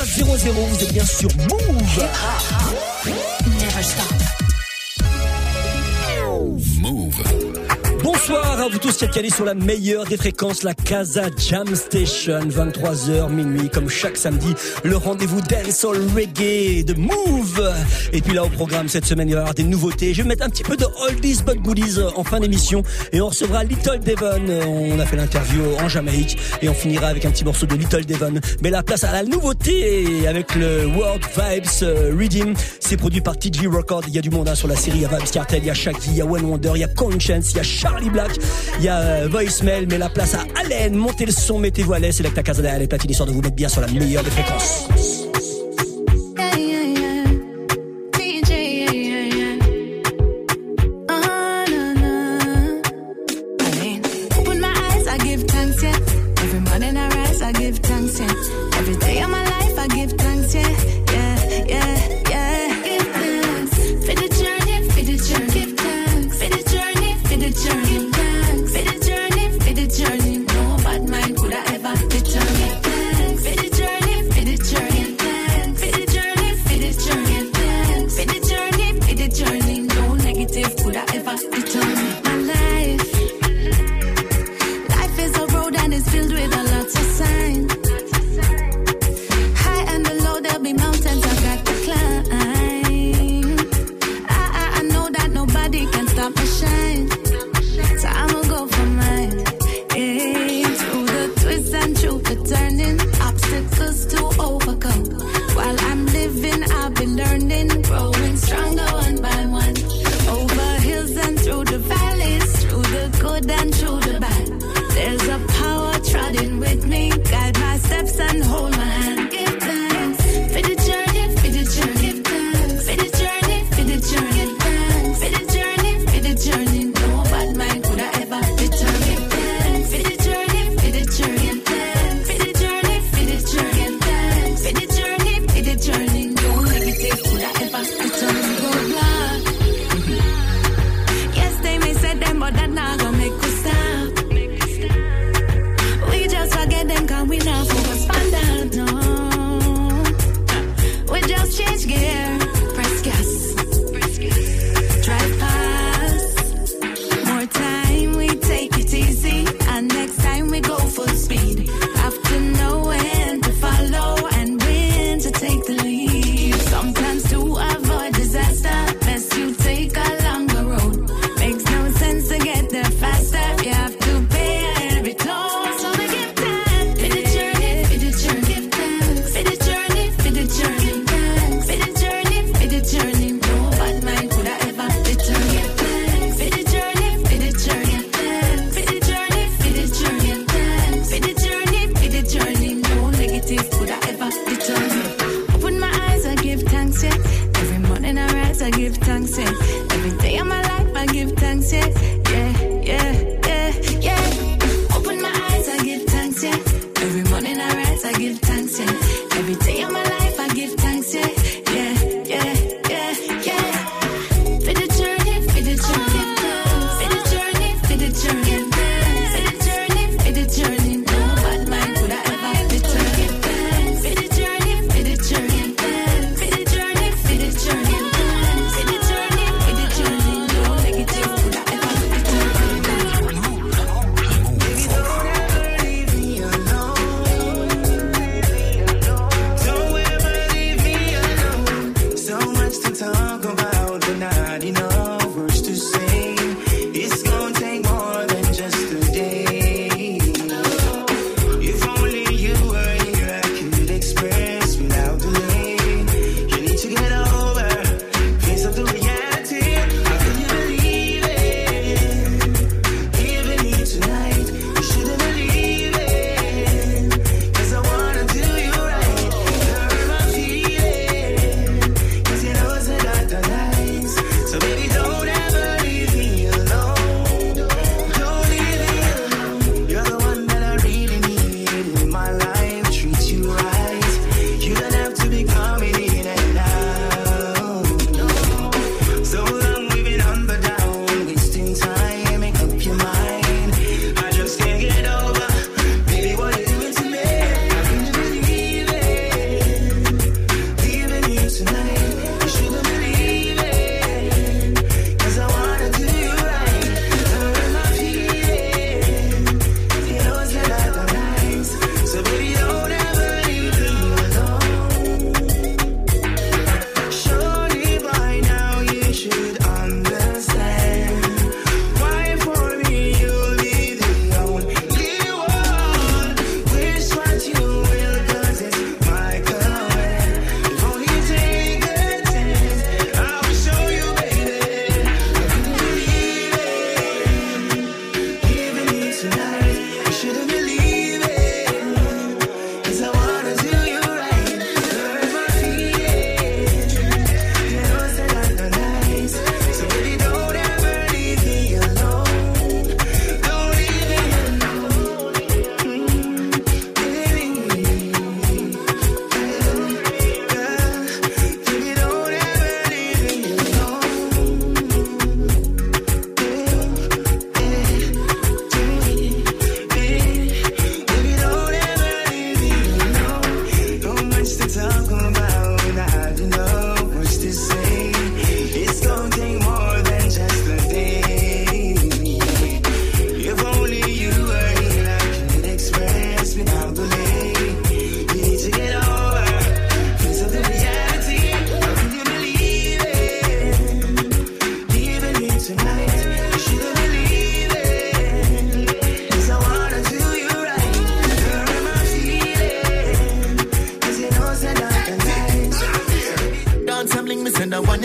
00, vous êtes bien sur Move. Never stop. Move. Bonsoir à vous tous qui êtes calés sur la meilleure des fréquences, la Casa Jam Station, 23h minuit, comme chaque samedi, le rendez-vous dancehall reggae de Move. Et puis là au programme cette semaine, il va y avoir des nouveautés. Je vais mettre un petit peu de oldies but goodies en fin d'émission et on recevra Little Devon. On a fait l'interview en Jamaïque et on finira avec un petit morceau de Little Devon. Mais la place à la nouveauté avec le World Vibes Redeem. C'est produit par TG Records. Il y a du monde sur la série. Il y a Vibes Cartel, il y a Shaggy, il y a One Wonder, il y a Conscience, il y a Charlie Black, il y a Voicemail, mais la place à Allen. Montez le son, mettez-vous à l'aise, c'est là que ta casa derrière les platines, histoire de vous mettre bien sur la meilleure des fréquences.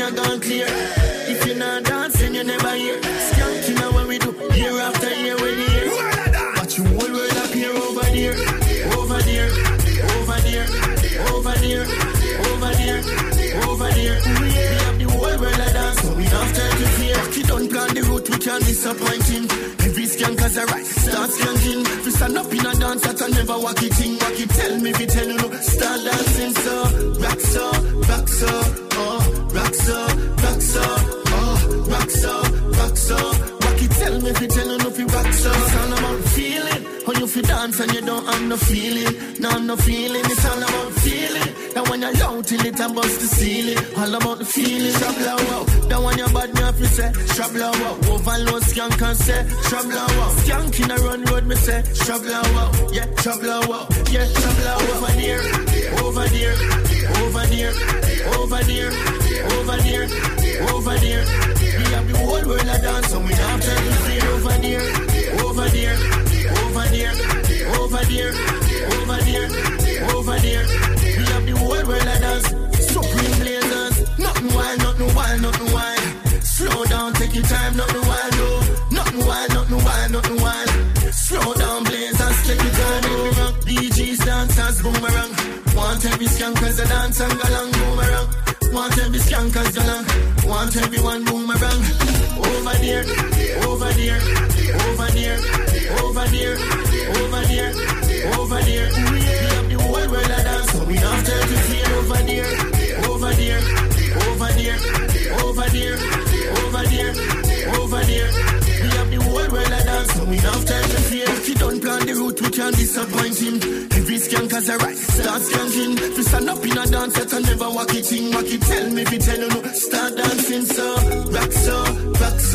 you're gone clear. If you're not dancing, you never hear. Skanking now what we do, year after year with the year. But you whole world appear over there, over there, over there, over there, over there, over there. We have the whole world a dance, so we have time to fear. He don't plan the route, we can't disappoint him. Every skanker's a right, start skanking. If you stand up in a dance, that I never walk it in. Walk it, tell me if you tell you no. Start dancing so, rock so, rock so, oh, rock so, rock so, oh, rock so, rock so. Walk it, tell me if you tell you no, if you rock so. It's all about feeling. When you feel dance and you don't have no feeling, no feeling. It's all about feeling. That when you're loud till it and bust the ceiling. All about the feeling. Shabla wow. That when you're bad, me have to say shabla wow. Overload skank and say shabla wow. Skank in a run road, me say shabla wow. Yeah, shabla wow. Yeah, shabla wow. Over there, over there, over there, over there, over there, over there. We have the whole world a dance, so we have time to see over there, over there, over there, over there, over there, over there. We have the whole world a dance. Supreme blazers, nothing wild, nothing wild, nothing wild. Slow down, take your time, nothing wild, no. Nothing wild, nothing wild, nothing wild. Slow down, blazers, take your time, boomerang. DJs, dancers, boomerang. Want every skankers a dance and galang, boomerang. Want every skankers galang. Want everyone boomerang. Over there, over there, over there, over there, over there, over there. We have the whole world a dance, so we have time to feel over there, over there, over there, over there, over there, over there. We have the whole world a dance, so we have time to feel. If you don't plan the route, we can't disappoint him. Every skanker's a right, start skanking. If you stand up in a dance, that I never walk it in. Walk it, tell me if you tell you no. Start dancing so, rock so, rock so,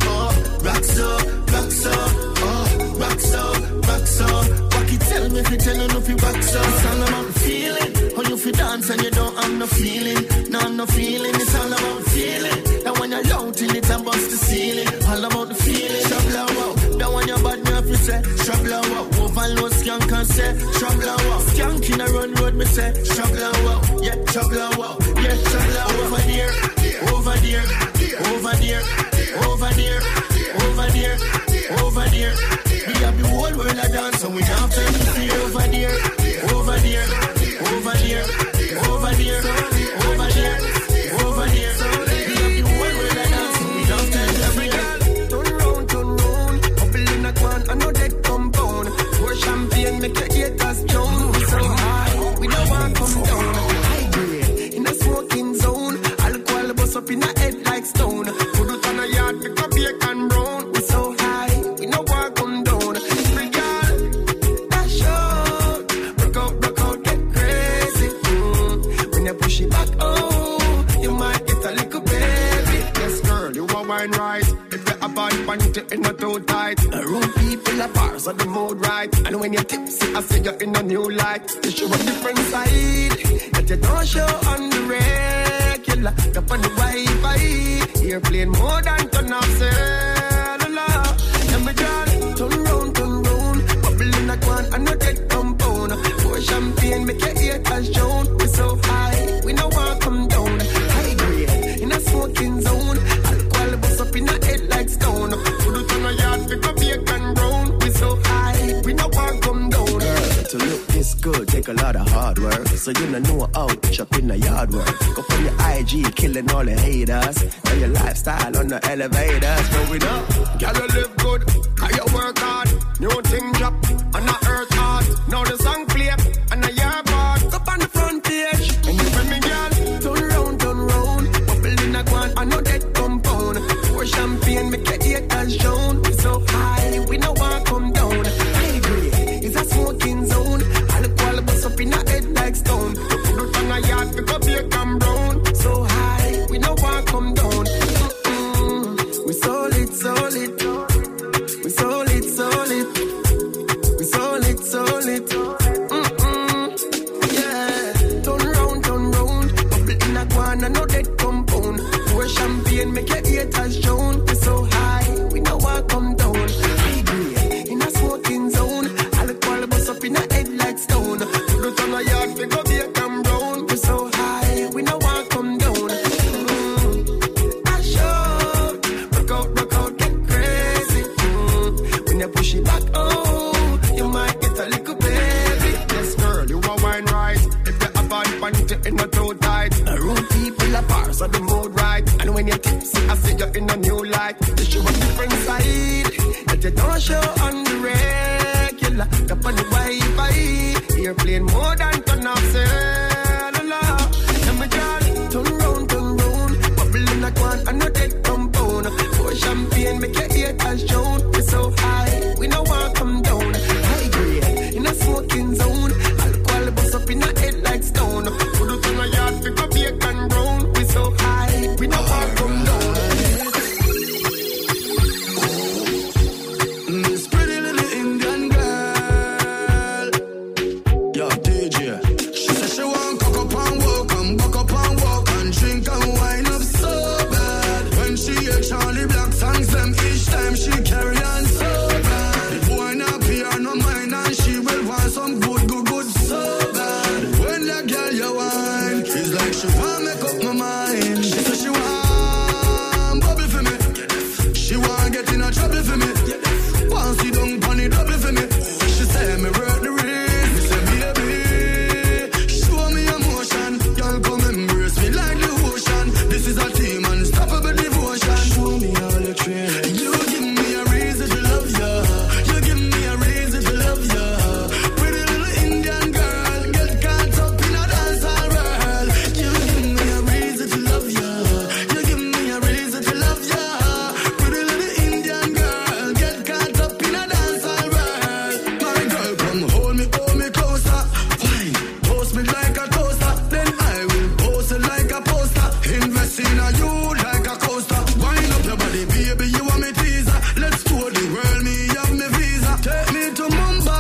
oh, rock so, rock so, oh, rock so, rock so. Walk it, tell me if you tell you no, if you rock so. It's all about feeling. When you feel dance and you don't have no feeling, no feeling. It's all about feeling. That when you're loud till it and bust the ceiling. All about the feeling. Shabla wow. That when you're bad, me have to say shabla wow. Overload skank and say shabla wow. Skank in a run road, me say shabla wow. Yeah, shabla wow. Yeah, shabla wow. Over there, over there, over there, over there, over there, over there. We have the whole world a dance, so we have time to see over there, over there, over there, over there, over there, over there. We have the whole world a dance, so we have time to see. Turn round, couple in a quan, I know that compound. Pour champagne, make your haters drown. We so high, we don't want to come down. High grade, in a smoking zone. Alcohol bust up in a head like stone. Put it on a yard, pick up bacon and brown. We so high, we don't want to come down. Every girl, dash out. Broke out, get crazy. When you push it back, oh, you might get a little baby. Yes, girl, you are wine right. If you have bad panty, it's not too tight. The room people are bars on the mood right. And when you're tipsy, I see you in a new light. You show a different side that you don't show on the regular. Up on the Wi-Fi, you're playing more than turn off cellular. And my girl, turn round, bubble in a quan, I know that compound. Pour champagne, make your haters drown. We so high, we don't want to come down. High grade, in a smoking zone. Alcohol bust up in a head like stone. Put it on a yard, pick up bacon brown. We so high, we don't want to come down. Girl, to look this good, take a lot of hard work. So you don't know how to chop in the yard work. Go from your IG, killing all the haters. Now your lifestyle on the elevators. Going up, girl, you live good, how you work hard. New thing drop, and I earth hard. Now the song play, and I hear part. Up on the front page, and you feel me, girl. Turn round, bubble in a quan, I know that compound. Pour champagne, make your haters drown. We so high, we no want to come down. High grade, it's a smoking zone. Alcohol bust up in a head like stone. Put it on a yard, pick up bacon brown. So high, we no want to come down. We solid. We solid. We solid. in a new light. You show a different side that you don't show on the regular. Up on the Wi-Fi, you're playing more than turn off cellular. And my girl, turn round, bubbling like one and no dead compound. Pour champagne, make your ear touch down. We're so high, we no want come down. High grade in a smoking zone. Alcohol bust up in a head like stone. Put it on a yard, pick up bacon and brown. We're so high, we no want come down. This pretty little Indian girl, yo DJ, she said she want cock up and walk and drink and wine up so bad. When she hear Charlie Black songs, them each time she carry on so bad. The boy not pay her no mind and she will want some good so bad. When that girl you wine, it's like she want make up my mind. She said she want bubble for me, she want get in a trouble for me. Want sit down pon the double for me. She say me work the race. Me say baby, show me emotion. Y'all come embrace me like the ocean. This is a team unstoppable devotion. Show me all your train. You give me a reason to love ya. You give me a reason to love ya. Pretty little Indian girl, get caught up in a dancehall world. You give me a reason to love ya. You give me a reason to love ya. Pretty little Indian girl, get caught up in a dancehall world. My girl, come hold me closer. Fine, toast me like a toaster. Then I will post it like a poster. Invest in a you like a coaster. Wind up your body, baby, you want me teaser. Let's tour the world, me have me visa. Take me to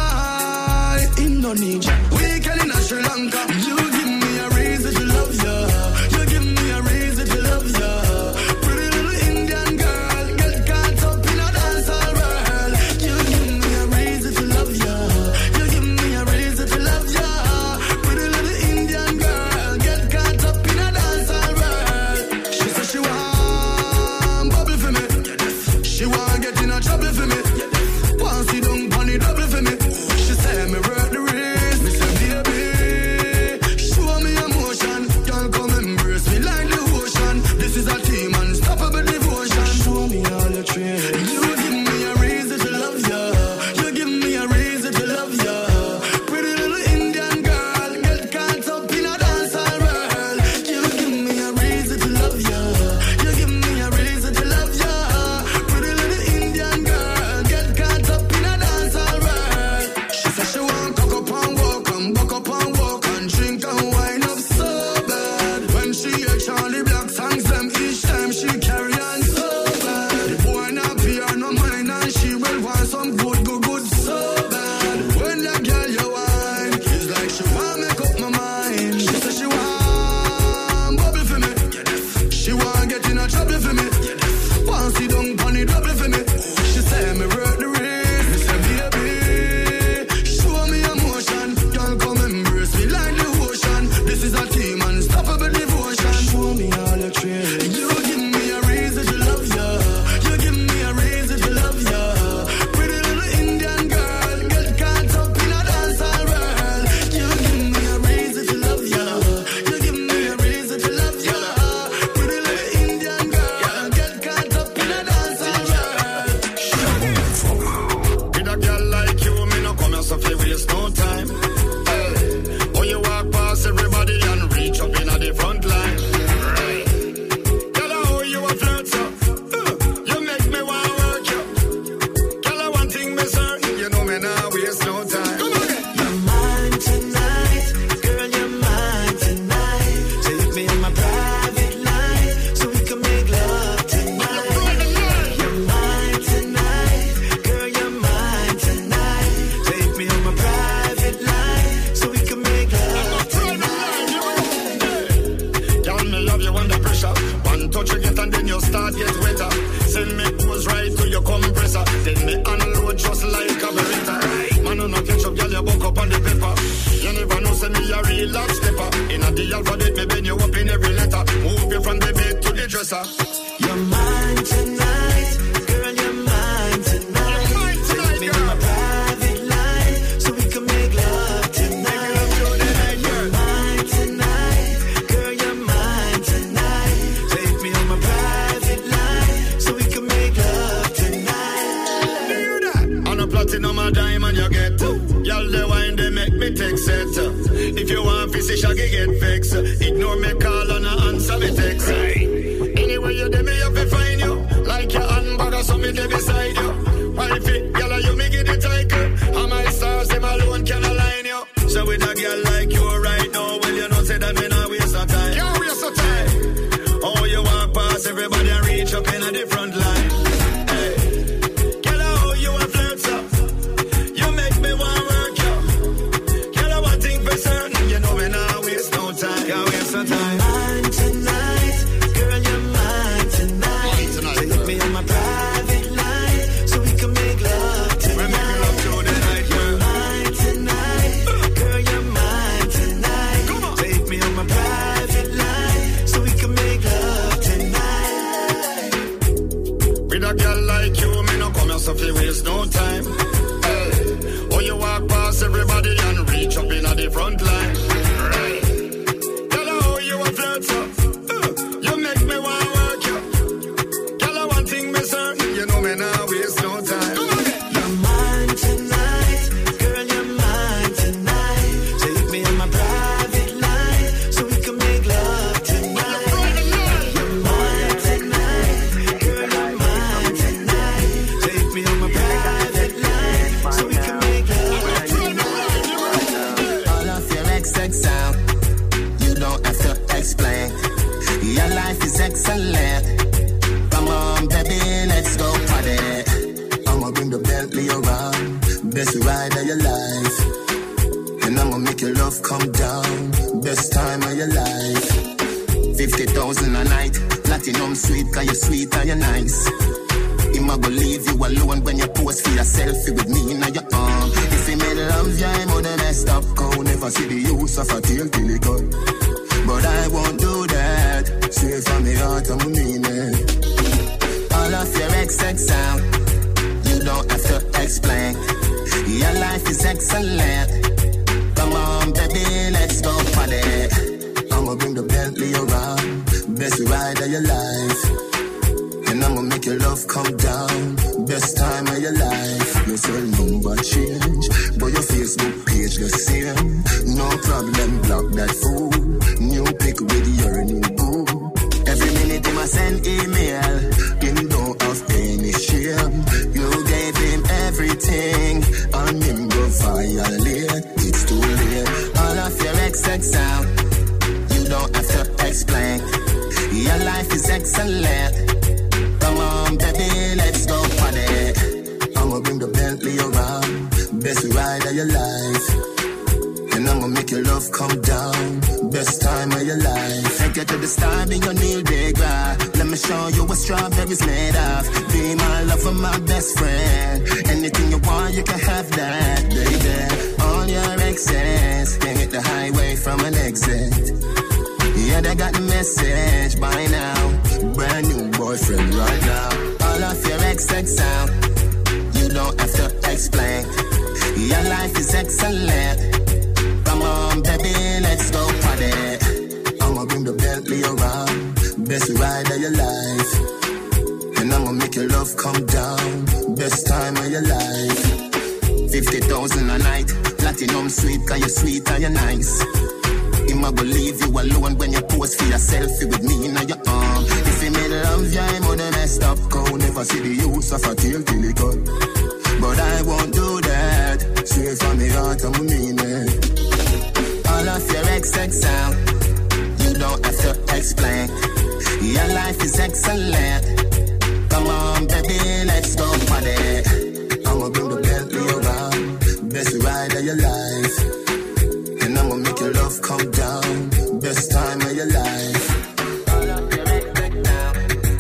Mumbai, Indonesia, weekend in Sri Lanka. You give me a reason to love ya. You give me a reason to love ya. Pretty little Indian girl, get caught up in a dancehall world. You give me a reason to love ya. You give me a reason to love ya. Pretty little Indian girl, get caught up in a dancehall world. She said she want bubble for me. She want get in a trouble for me. Want sit down pon the double for me. She say me work the race. Me say baby, show me emotion. Y'all come embrace me like the ocean. This is a team unstoppable devotion. Show me all your train. You give me a reason to love ya. You give me a reason to love ya. Pretty little Indian girl, get caught up in a dancehall world. You give me a reason to love ya. You give me a reason to love ya. Pretty little Indian girl, get caught up in a dancehall world. She said she want cock up and walk and drink and wine up so bad. When she hear Charlie Black songs, them each time she carry on so bad. The boy not pay her no mind and she will want some good so bad. When that girl you wine, it's like she want make up my mind. She said she want bubble for me. She want get in a trouble for me. Want sit down pon the double for me. She say me work the race. Me say baby, show me emotion. Y'all come embrace me like the ocean. This is a team unstoppable devotion. Show me all your train. You give me a reason to love ya. You give me a reason to love ya. Pretty little Indian girl, get caught up in a dancehall world. You give me a reason to love ya. You give me a reason to love ya. Pretty little Indian girl, get caught up in a dancehall world. With a girl like you, me no come here so fi waste no time. Hey, oh you walk past everybody and reach up inna the front line. Right. Girl, how you a flirt so? You make me wanna work you. Girl, one thing me certain, you know me nah waste no time. Come on, You're mine tonight, girl, you're mine tonight. Take me on my private line, so we can make love tonight. You're mine tonight, girl, you're mine tonight. Take me on my private line, so we can make love tonight. girl, me love you under pressure. One touch you get and then you start get wetter. Send me pose right to your compressor. Then me unload just like a beretta. Man, on no catch up, girl, you buck up on the pepper. You never know, send me a real love stepper. In a the alphabet, me bend you up in every letter. Move you from the bed to the dresser. You're mine tonight, girl, you're mine tonight. Take me on my private line, so we can make love tonight. You're mine tonight, girl, you're mine tonight. Take me on my private line, a diamond you get. Y'all the wine they make me text it. If you want to see shaggy get fixed, ignore me call and answer me text. Anyway you dey me up to find you, like your handbag so me dey beside you. Wifey, y'all you make it a title. And my stars them alone can align you. So with a girl like you right now, well you know say that me not waste no time. Can't waste no time. Oh you walk past everybody and reach up in a different line. Hey, girl how you a flirt so. You make me want work you. Girl I one thing for certain, you know me not waste no time. Can't waste no time. Mine tonight, girl you're mine tonight. So hit me on my private line, so we can make love tonight. We make love through the night, girl. Mine tonight, girl you're mine tonight. So hit me on my private line, so we can make love tonight. With a girl like you, me no come here so fi waste no time. Hey, oh you walk past everybody and reach up in a the front line. Right. Girl, how you a flirt so? You make me want work you. Girl, I one thing me certain, you know me nah waste no time. You're mine tonight, girl you're mine tonight. So hit me on my private line, so we can make love tonight. You're mine tonight, girl you're mine tonight. So hit me on my private line, so we can make love tonight. All of your XX out, you don't have to explain. Your life is excellent. Come on, baby, let's go party. I'ma bring the Bentley around, best ride of your life. And I'ma make your love come down, best time of your life. 50,000 a night, platinum sweet, cause you're sweet and you're nice. I'ma go leave you alone when you pose for your selfie with me in your arm. If you made love, yeah, I'm on the messed up cow. Never see the use of a tail till it cut. But I won't do that. Straight from the heart, I'm mean it. All of your XX out, you don't have to explain. Your life is excellent. Come on, baby, let's go party. I'ma bring the Bentley around, best ride of your life. And I'ma make your love come down, best time of your life. Your cell number change, but your Facebook page the same. No problem, block that fool. New pic with your new boo. Every minute him a send email, him don't have any shame. You gave him everything, and him go violate. It's too late. All of your XX out, you don't have to explain. Your life is excellent. Come on, baby, let's go party. I'ma bring the Bentley around, best ride of your life. And I'ma make your love come down, best time of your life. Take you to the star, be your Neil Degra. Let me show you what strawberries made of. Be my lover, my best friend. Anything you want, you can have that, baby. All your exes can hit the highway from an exit. Yeah, they got the message by now. Brand new boyfriend right now. All of your XX out, you don't have to explain. Your life is excellent. Come on, baby, let's go party. I'ma bring the Bentley around, best ride of your life. And I'ma make your love come down, best time of your life. 50,000 a night, platinum sweet, cause you're sweet and you're nice. I'ma go leave you alone when you pose for your selfie with me in your arm. If you made love, yeah, I'm on the messed up cow. Never see the use of a tail till it cut. But I won't do that. Straight from the heart, I'm mean it. All of your XX out, you don't have to explain. Your life is excellent. Come on, baby, let's go party. I'ma bring the Bentley around, best ride of your life. And I'ma make your love come down, best time of your life. All of your XX out.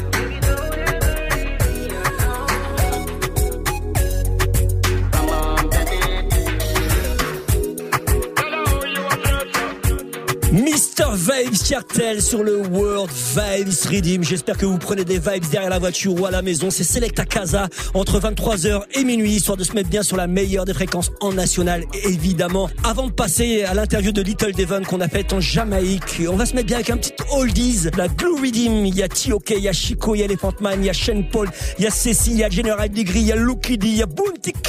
Come on, baby. Mr. Vibes Cartel sur le World Vibes Redeem. J'espère que vous prenez des vibes derrière la voiture ou à la maison. C'est Selecta Casa entre 23h et minuit, histoire de se mettre bien sur la meilleure des fréquences en national, évidemment. Avant de passer à l'interview de Little Devon qu'on a faite en Jamaïque, on va se mettre bien avec un petit oldies, la Blue Redeem. Il y a T.O.K, il y a Chico, il y a Elephant Man, il y a Shane Paul, il y a Cécile, il y a General Degree, il y a Lucky D, il y a Bounty K.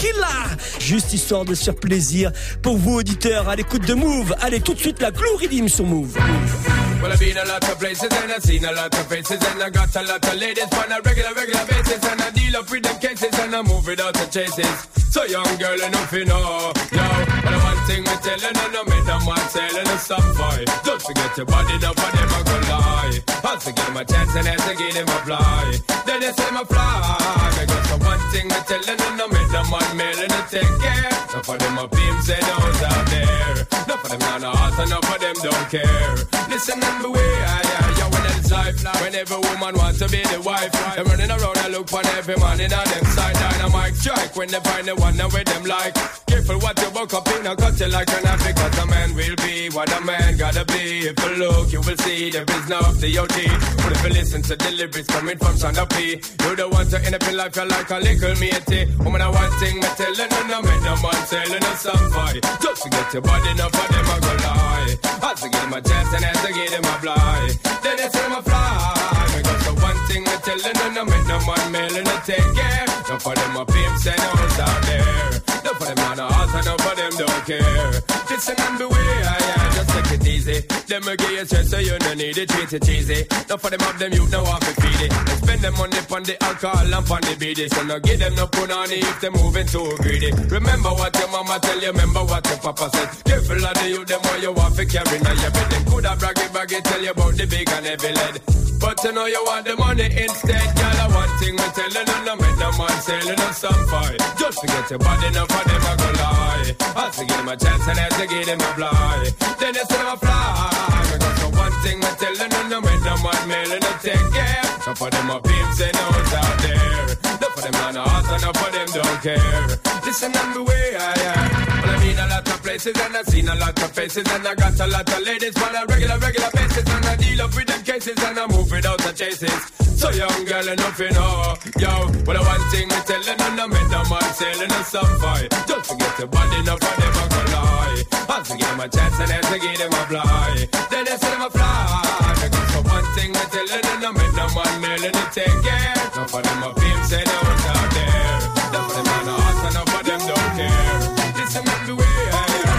Tequila. Juste histoire de se faire plaisir pour vous auditeurs à l'écoute de Move. Allez tout de suite la Glue Rhythm sur Move. Well, I've been a lot of places and I've seen a lot of faces and I got a lot of ladies on a regular basis and I deal up with them cases and I move without the chases. So young girl enough you know, yo. But one thing me telling you, no make them want selling a some fight. Don't forget your body, no for them I go lie. I'll give them a chance and I'll give them a fly. Then they say my fly. Because the one thing me telling you, no make them want mailing to take care. No for them a pimps and those out there. No for them on the heart and no for them don't care. Listen and beware, yeah, when it's life. When every woman wants to be the wife, they're running around and look for every man in on them side. Dynamite strike when they find the one with them like. Careful what you buck up in, I cut you like an apple. Cause a man will be what a man gotta be. If you look, you will see there is no DOT. But if you listen to the lyrics coming from Shonda P, you don't want to end up in life, you're like a little matey. Woman, I one thing, me telling you, no make no man selling a some fight. Just to get your body, enough for them, I go lie. I to give them a chance and I to give them a fly. Then they say my fly. Because the one thing I telling you, no make no man mailing to take care. No for them a pimps and hoes out there. No for them on the heart and no for them don't care. Listen and beware, yeah, just take it easy. Them will give you stress so you don't need it, treat it cheesy. No for them have them youth, no have to feed it. They spend them money on the alcohol and on the BD. So no give them no punani if they moving too greedy. Remember what your mama tell you, remember what your papa said. Careful of the youth, them what you want to carry. Now you bet them could have braggy, tell you about the big and heavy lead. But you know you want the money instead, girl. One thing we telling you, no make no man selling us some fight. Just to get your body, enough for them I go lie. I'll to give them a chance and I'll to give them a fly. Then they say them a fly. Because the one thing we telling you, no make no man mailing to take care. No for them a pimps and hoes out there. No for them on the heart and no for them don't care. Listen and beware, yeah. Well, I've been a lot of places and I've seen a lot of faces and I got a lot of ladies on a regular basis and I deal up with them cases and I move without the chases. So young girl enough you know, yo. Well, the one thing me telling you, no make no man selling a some fight. Don't forget your body, enough for them I go lie. I'll to give them a chance and I'll to give them a fly. Then they say them a fly. Because the one thing me telling you, no make no man mailing to take care. No for them a pimps and hoes out there. No for them on the heart and no for them don't care. Listen and beware.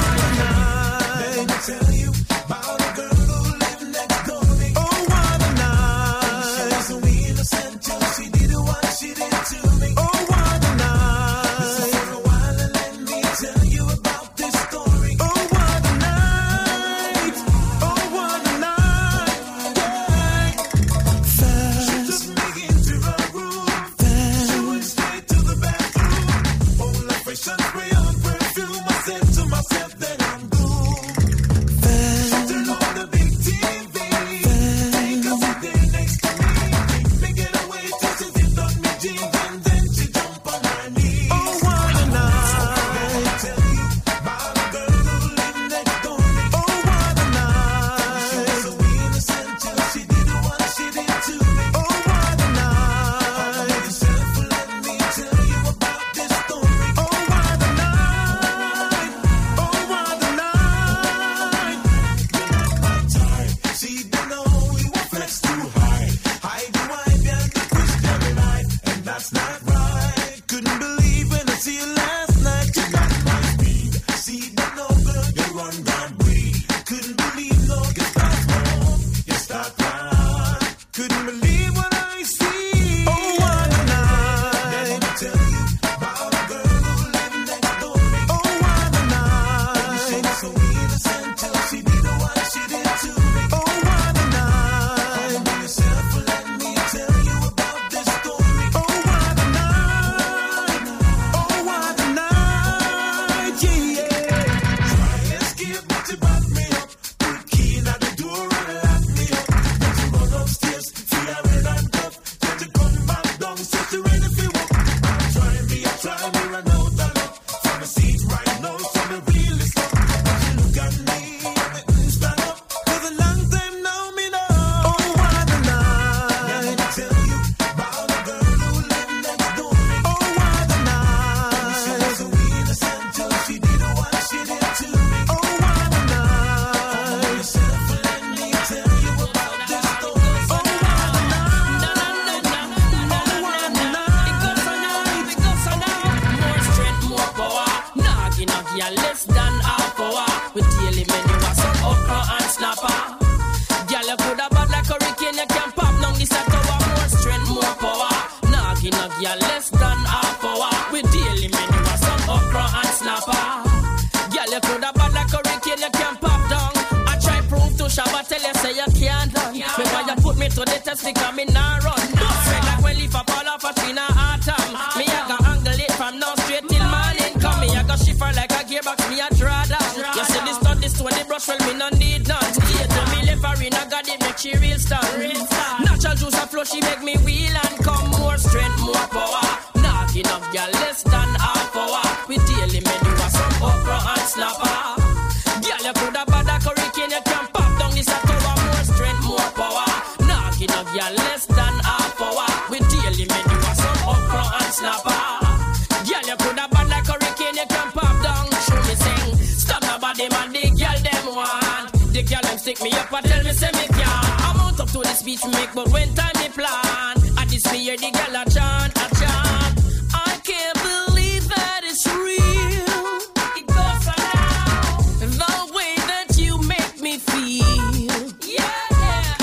Let me tell you about a girl who lived next door to me. Oh, what a night. She was so innocent till she did what she did to me. Oh, what a night. Listen for a while and let me tell you about this story. Oh, what a night. Oh, what a night. Yeah. Fast. She took me into her room. Fast. She went straight to the bathroom. All the fresh and spray on perfume. I said to myself that I'm doomed. Fast. Turn on the big TV. Fast. Take a seat there next to me. Make it away till she sit on me jeans and then she jump on her knees. Oh, what a night. Let me tell you about a girl who lived next door to me. Oh, what a night. She was so innocent till she did what she did to me. Oh, what a night. Yourself, let me tell you about this story. Oh, what a night. Oh, what a night. You're not my type. See, they know you were flex too high. Hide the wife and the Christian life, and that's not right. Couldn't believe when I see you last night. You got my speed. See, they know, girl, you run down breed. Couldn't believe, no, you start home. You start right. Couldn't believe what I see. Oh, what a night. Let me tell you about a girl who lived next door to me. Oh, what a night. She was so innocent till she did what she did to me. Oh, what a night. Humble yourself, let me tell you about this story. Oh, what a night. Oh, what a night. Yeah, yeah. girl less than half hour. With daily menu of some okra and snapper. Girl, you coulda bad like hurricane, you can pop down. I try prove to Shabba, tell you say you can't done. Me why you put me to the test because me nah run. Straight like when leaf a fall off a tree na autumn. Me a go angle it from now straight till morning come. Me a go shiver like a gearbox, me a draw down. You see this stunt, this one, the brush, well me no need none. Stay to me left arena, got it make she real star. Natural juice a flow, she make me wheel and come. More strength, more power. Knocking up girl less than half hour. With daily menu of some okra and snapper. Girl, you coulda bad like hurricane, you can pop down this a tower. More strength, more power. Knocking up girl less than half hour. With daily menu of some okra and snapper. Girl, you coulda bad like hurricane, you can pop down. Show me sing, stop nobody man, the girl them want. The girl them stick me up and tell me say me can't. I'm out up to the speech me make, but when time me plan, at this me hear the girl a chant, a chant. I can't believe that it's real. It goes around the way that you make me feel. Yeah,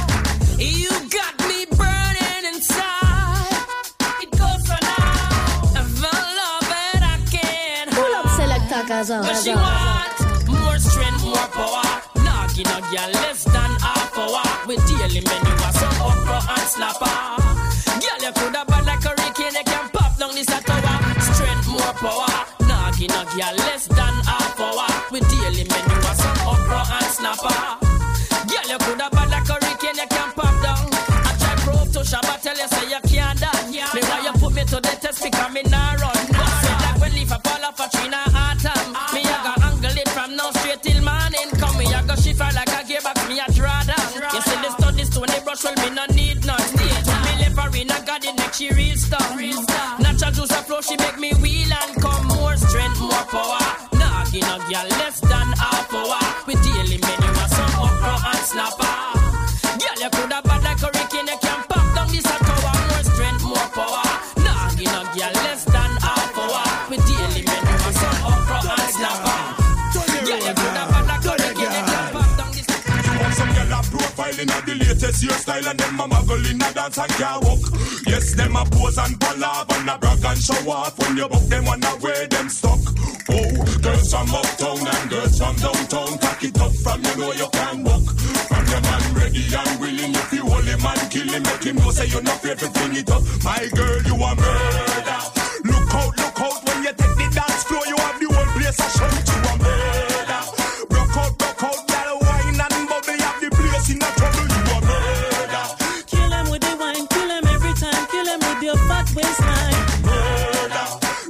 you got me burning inside. It goes around the love that I can't hide. Pull up Selecta Gaza. But she want more strength, more power. Knocking a girl less than half hour. With daily menu of some okra and snapper. Girl, you coulda bad like hurricane, you can pop down this a tower. Strength, more power. Knocking a girl less than half hour. With daily menu of some okra and snapper. Girl, you coulda bad like hurricane, you can pop down. I try prove to Shabba, tell you say you can't done. Me why you put me to the test because me nah run. Say like when leaf a fall off a tree na autumn. Me a go angle it from now straight till morning come. Me a go shiver like a gearbox, me a draw down. You see the stunt, this one, the brush, well me no need none. Stay to me left arena, got it make she real star. Natural juice a flow, she make me wheel and come. More strength, more power. Knocking a girl less than half hour. With daily menu of some okra and snapper. Girl, you coulda bad like hurricane, you can pop down this a tower. More strength, more power. Knocking a girl less than half hour. With daily menu of some okra and snapper. Girl, you coulda bad like hurricane, you can pop down this a tower. Some girl a profiling of the latest hairstyle and them a muggle in a dance and can't walk. Yes, them a pose and palav and a brag and show off. When you buck them wanna wear them stuck. Oh, girls from uptown and girls from downtown, cock it up from you know you can walk. From your man ready and willing, if you hold him and kill him, make him know say you're not afraid to fling it up. My girl, you a murder. Look out when you take the dance floor, you have the whole place a shout. You a murder. Broke out, girl, wine and bubble, you have the place in a trouble. You a murder. Kill him with the wine, kill him every time, kill him with your fat waistline. Murder.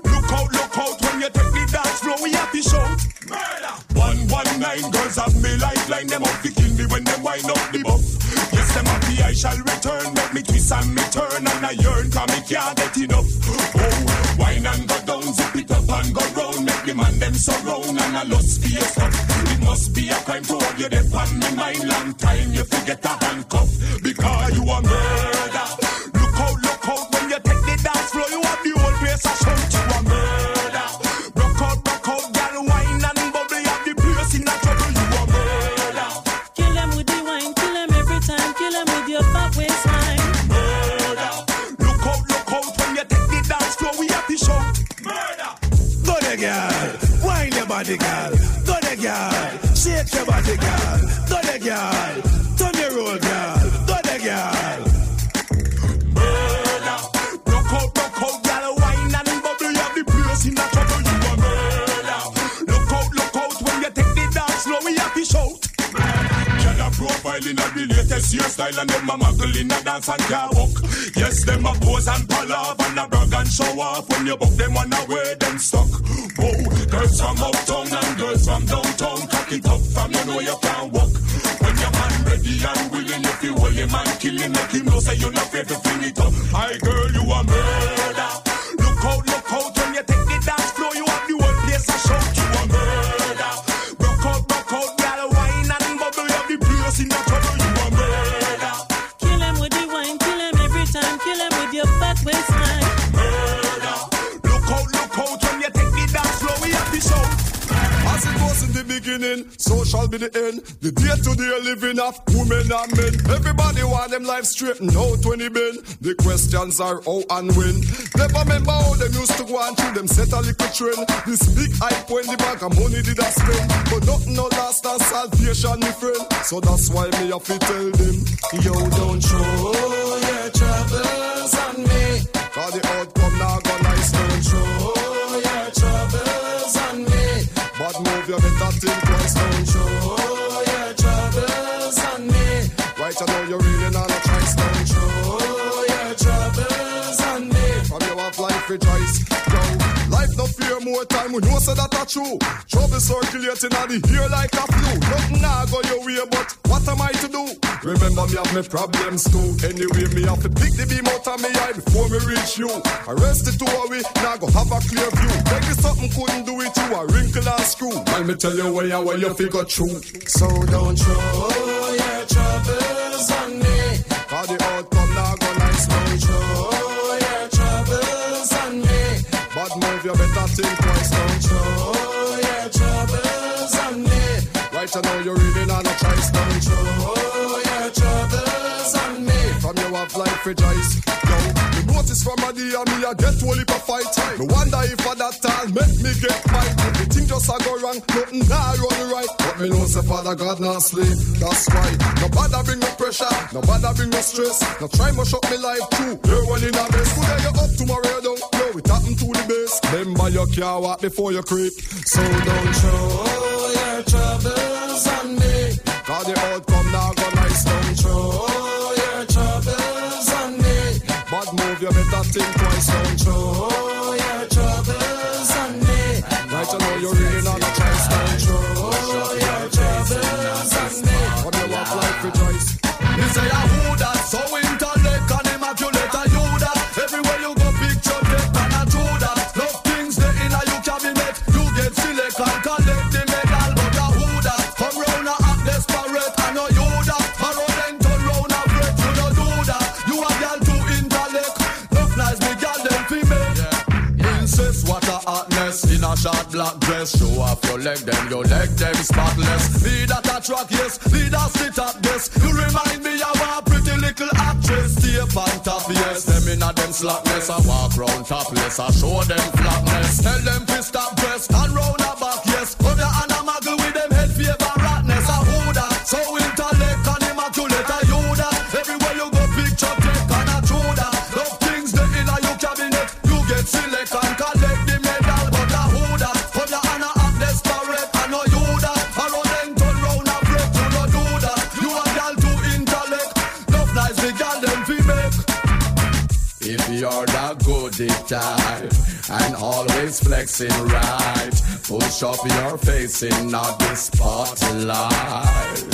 Look out when you take the dance floor, we have to shout. Murder. 119 girls have me lifeline, them up to kill me when them wind up the buff. Yes, them happy I shall return, make me twist and me turn and I yearn, cause me can't get enough. Oh, wine and go down, zip it up and go round, make the man them surround and I lost for your stuff. It must be a crime to hold you there on me mind, long time you forget a handcuff, because you a murder. Look out when you take the dance floor, you have the whole place a shout. You a murder. Rock out, girl, wine and bubble, you have the place in a trouble. You a murder. Kill him with the wine, kill him every time, kill him with your fat waistline. Murder. Look out when you take the dance floor, we have to shout. Murder. Go there, girl. Wine your body, girl. Go there, girl. Shake your body, girl. Go there, girl. Turn your roll, girl. Go there, girl. Murder. Rock out, girl, wine and bubble, you have the place in a trouble. You a murder. Look out when you take the dance floor, we have to shout. Girl a profiling of the latest hairstyle and them a muggle in a dance and can't walk. Yes, them a pose and palav and a brag and show off. When you buck them wanna wear them stuck. Oh, girls from uptown and girls from downtown, cock it up from you know you can't walk. When your man ready and willing, if you hold him and kill him, make him know say you're not afraid to fling it up. My girl, you a murder. Look out when you take the dance floor, you have the whole place a shout. You a murder. Rock out, girl, wine and bubble, you have the place in a trouble. You a murder. Kill him with the wine, kill him every time, kill him with your fat waistline. Murder. Look out when you take the dance floor, we have the shout. As it goes in the big beginning, so shall be the end. The day-to-day living of women and men. Everybody want them life straightened out when it been. The questions are how and when. Never remember how them used to go on through them set a little trend. This big hype when the bag of money did a spend. But nothing no last than salvation, my friend. So that's why me have to tell them, yo, don't throw your troubles on me. Cause the outcome now go nice. Don't throw your troubles on me. But move your better think twice. Don't throw your troubles on me. Right now you're really not a choice. Don't throw your troubles on me. From you have life rejoice. Go. Life no fear more time. We know so that are true. Trouble circulating on the ear like a flu. Nothing now go your way, but what am I to do? Remember me have my problems too. Anyway, me have to pick the beam out of me eye before me reach you. Arrest it to away, now go have a clear view. Maybe something couldn't do it, you a wrinkle and screw. Let me tell you where you figure true. So don't throw your troubles on me. Cause the outcome now go nice. Don't throw your troubles on me. But move your better think twice. Don't throw your troubles on me. Right now you're reading on a choice. Don't throw your troubles on me. From you have life rejoice. Yo, the notice from a day me a get whole heap of fight. Me wonder if for that time make me get fight. Everything just a go wrong, nothing now run right. But me know say Father God not sleep. That's why nobody bring no pressure, nobody bring no stress. No try much up me life too. You're one in a mess. Today you up, tomorrow you down. Yo, it happen to the base. Remember you can't walk before you creep. So don't throw your troubles on me. Cause the outcome now go nice. Don't throw your troubles on me. But move your better think twice. Don't throw your troubles on me. Right now you're really not a choice. Don't throw your troubles on me. From your walk life rejoice. You say a who that so intellect and immaculate a you that. Everywhere you go picture death and a true that. Love things they in a you cabinet. You get select and collect the medal. But a who that come round a act desperate. I know you that. Marrow then turn round a breath. You don't do that. You a girl too intellect. Love nice me girl them female. Princess what a hotness. In a short black dress. Show off your leg them spotless. Be that a track yes. Lead us sit up this. You remind me of a pretty little actress. Stay on top yes. Them in a them slackness. I walk round topless. I show them flatness. Tell them to stop dress. And round a back yes. Come your hand a muggle with them head favor ratness. I who that. So intellect and immaculate. I you that. Everywhere you go picture take and a true that. Love things they in a you cabinet. You get select and collect the medal. But I who that. Come your hand a act desperate. I know you that. I run then turn round a break. You don't do that. You a girl too intellect. Love nice the girl them fi make. If you're that good type and always flexing right, push up your face in not the spotlight.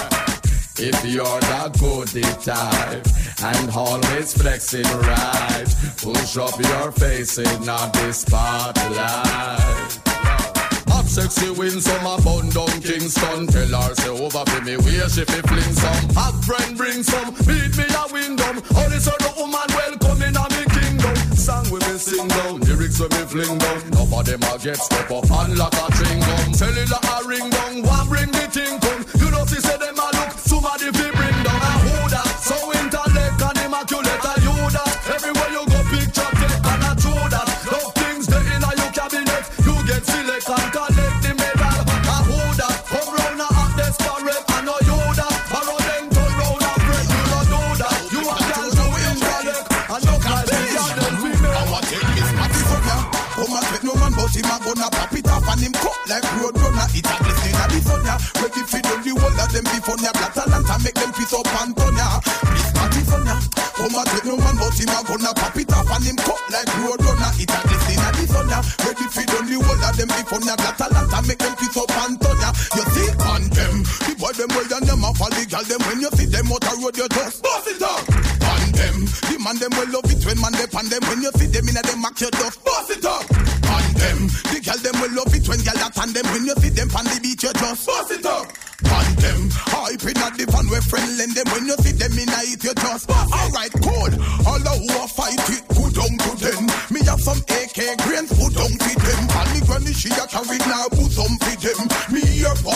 If you're that good type and always flexing right, push up your face in not the spotlight. Hot sexy win some a bun down Kingston. Tell her say over for me where she fi fling some. Hot friend bring some, beat me a windom. Only so the woman welcome in a me kingdom. Song we me sing down, lyrics we me fling down. None of them a get step up and like a string gum. Cellular a ring down, one bring the thing come. You know see say them a look, somebody fi bring down a who that. So intellect and immaculate a you that. Everywhere you go picture take and a true that. Love things they in a you cabinet. You get select and collect the medal. A who that, come round a act desperate. I know you that. Marrow then turn round a break. You don't do that. You a girl too intellect. And look like the girl them female. I want to take this party from ya. Come and get no man but him a gonna pop it off and him cut like road runner. It a glistening a the sun ya. Ready for them the whole of them before ya. Black talent and make them piece up and turn ya. This party from ya. Come and get no man but him a gonna pop it off and him cut like road runner. It a glistening a the sun ya. Ready for them the whole of them before ya. Black talent and make them piece up and turn ya. You see on them. The boy them well and them a fall the girl them when you see them out a road you just bust it up. On them. The man them will love it when man they pan them when you see them in a them max you just bust it up. On them. The girl them will love it when girl that and them when you see them pan the beach you just bust it up. On them. Hype in at the van where friend lend them when you see them in a it you just bust it. Alright cool. All the who a fight it go down to them. Me have some AK grains put down to them. And me granny she a carry now put some for them. Me hear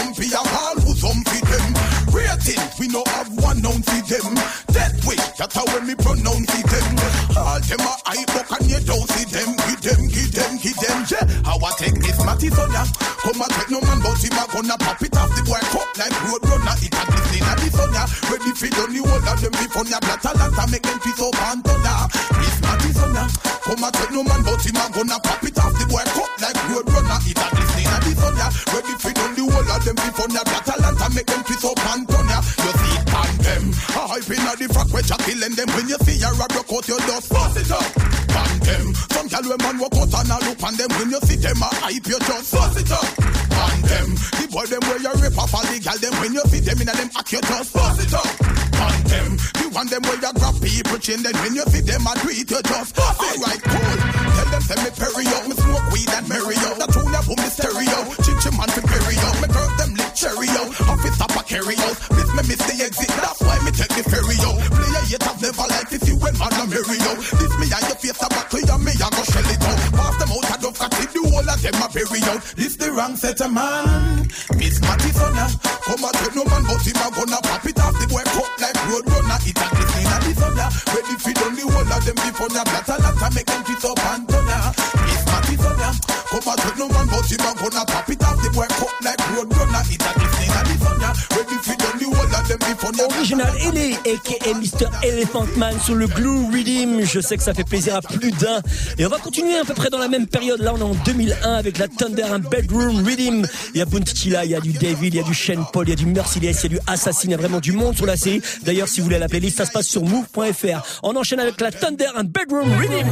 pronounce them. That way, that's how when me pronounce them. All them are eye book and you don't see them. Give them, yeah. How I take this matty son ya. Come and take no man but him a gonna pop it off the boy cut like road runner. It a glistening at the sun ya. Ready for the new all of them before ya. Blatter lanta make them piece up and thunder. This matty son ya. Come and take no man but him a gonna pop it off the boy cut like road runner. It a glistening at the sun ya. Ready for the new all of them before ya. Blatter lanta make them piece up and thunder. You see it on them. A hype in the frack which a killing them. When you see a rap rock out your dust, pass it up. On them. Some gal when man walk out and a look on them. When you see them a hype you just pass it up. On them. The boy them where you rip off all the gal them. When you see them in a them act you just pass it up. On them. The one them where you grab people chain. Then when you see them a do it you just pass it. Alright cool. Tell them say me perio. Me smoke weed and merry-o. That tune ya boom me stereo. Chim man to perio. Me curve them lip cherry-o. Office up a carry-o. Miss the exit. That's why me take the ferry-o. Player yet have never liked it. You when man a merry-o. This me and your face a buckle. And me a go shell it out. Pass them out and don't cut it. The whole of them a bury out. This the wrong set of man. Miss Matty son ya. Come and take no man but him a gonna pop it off the boy cut like road runner. It a glistening at the sun ya. Ready for the new whole of them before ya. Blatter lanta make them piece up and turn ya. Miss Matty son ya. Come and take no man but him a gonna pop it off the boy cut like road runner. It a glistening at the sun ya. Ready for the new whole of them before ya. Original Ellie aka Mr. Elephant Man sur le Glue Rhythm. Je sais que ça fait plaisir à plus d'un. Et on va continuer à peu près dans la même période. Là, on est en 2001 avec la Thunder and Bedroom Rhythm. Il y a Buntichila, il y a du David, il y a du Shane Paul, il y a du Merciless, il y a du Assassin. Il y a vraiment du monde sur la série. D'ailleurs, si vous voulez la playlist, ça se passe sur move.fr. On enchaîne avec la Thunder and Bedroom Rhythm.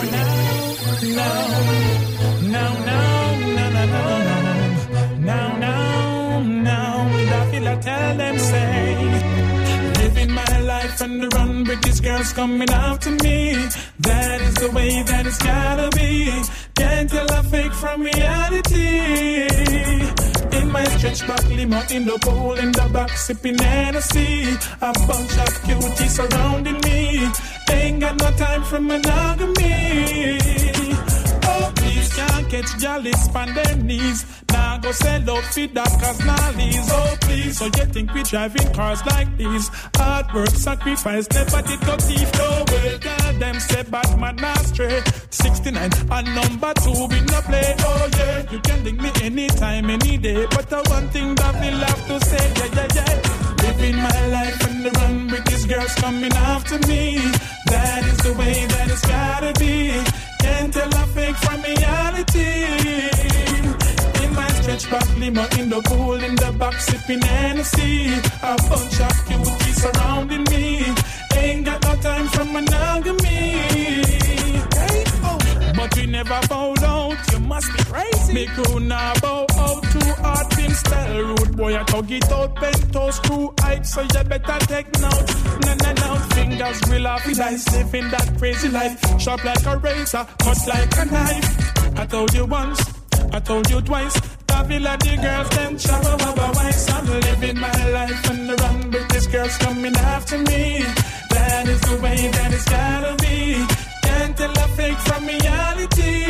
I tell them, say, living my life and the run with these girls coming after me. That is the way that it's gotta be. Can't tell a fake from reality. In my stretch back limo, in the pool, in the back, sipping Hennessy. A bunch of cuties surrounding me. Ain't got no time for monogamy. Oh, please can't catch jealous on their knees. Now go sell out feed that cause nollies. Oh, please, so you think we driving cars like these? Hard work, sacrifice, never did go thief. No way, tell them say bad man not straight. 69 and number 2 we no play. Oh yeah, you can link me anytime, any day. But the one thing that we love to say, yeah. Living my life and the run with these girls coming after me. That is the way that it's gotta be. Can't tell a fake from reality. In my stretch back limo, in the pool, in the back, sipping Hennessy. A bunch of cuties surrounding me. Ain't got no time for monogamy. Hey, oh. But we never bow out, you must be crazy. Me crew now bow out, too hard, pin style. Rude boy, I tug it out, bent toe, screw height. So you better take note. No, fingers grill off his eyes. Living that crazy life. Sharp like a razor, cut like a knife. I told you once, I told you twice. Villa, the girls, them shabba wabba wise. I'm living my life and the run with these girls coming after me. That is the way that it's gotta be. Can't tell a fake from reality.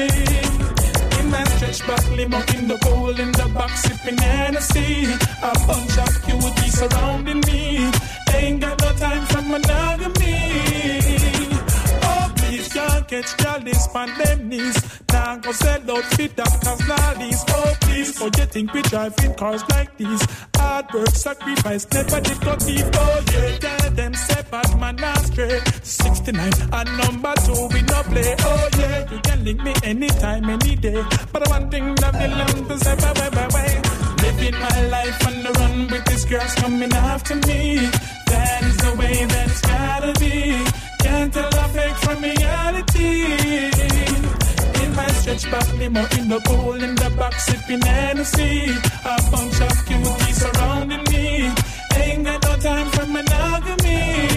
In my stretch back limo, in the pool, in the back, sipping Hennessy. A bunch of cuties surrounding me. Ain't got no time for monogamy. Oh, please can't catch jealous on them knees. Now go sell out fit that cause lollies. Oh, please, so you think we driving cars like these? Hard work, sacrifice, never did go deep. Oh, yeah, tell them say bad man not straight. 69 and number 2 we no play. Oh, yeah, you can link me anytime, any day. But one thing that we learn to say, bye. Living my life on the run with these girls coming after me. That is the way that it's gotta be. Can't tell a fake from reality. In my stretch back limo, in the pool, in the back, sipping Hennessy. A bunch of cuties surrounding me. Ain't got no time for monogamy.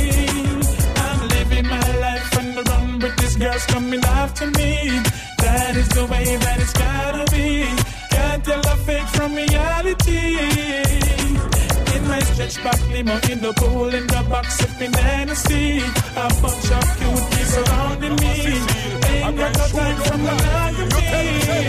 I'm living my life on the run with these girls coming after me. That is the way that it's gotta be. Can't tell a fake from reality. In my stretch back limo, in the pool, in the back, sipping Hennessy. A bunch of cuties surrounding me. Ain't got no time for monogamy.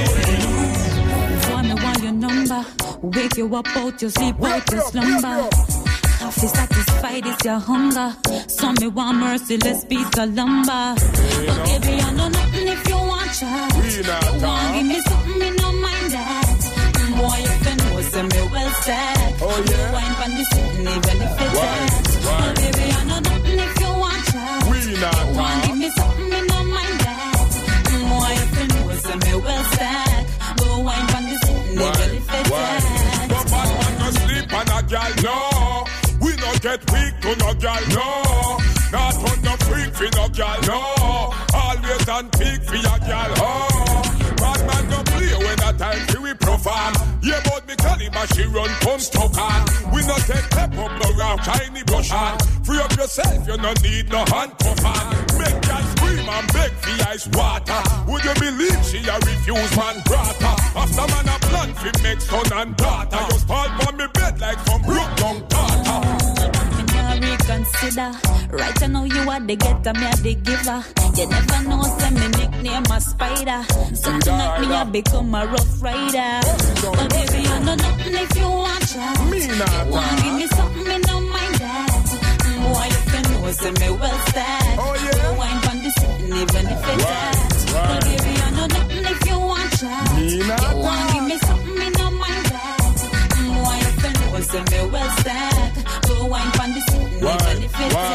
Wanna want your number, wake you up out your sleep, out your slumber. fi satisfy this your hunger. So me want merciless beat a lumber. But baby, I know nothing if you want chat. You want give me something, me no mind that. Boy, you can know, say me well stacked. Oh yeah. Wine pan the sitting even if it's that. But baby, I know nothing if you want chat. You want give me something, me no mind that. Boy, you can know, say me well stacked. Go wine pan the sitting even if it's that. But bad man no sleep on a gal, no. We no get weak to no gal, no. Not on the freak for no gal, no. Always on peak for your gal, oh. Bad man no play when a time for we perform. Yeah, but me caliber she run come stuck on. We no take pep up no round shiny brush on. Free up yourself, you no need no handcuff on. Make gal scream and beg for ice water. Would you believe she a refuse man brata? After man a plan fi make son and daughter. You start on me bed like some broke down daughter. Reconsider. Right I know you are the getter, me are the giver. You never know, say me nickname a spider. So tonight me a become a rough rider. But baby, I know nothing if you want chat. You want give me something, me no mind that. Boy, you can know, say me well stacked. Oh yeah. Wine pan the sitting even if it's that. But baby, I know nothing if you want chat. You want give me something, me no mind that. Boy, you can know, say me well stacked. Go wine pan the sitting. Why? You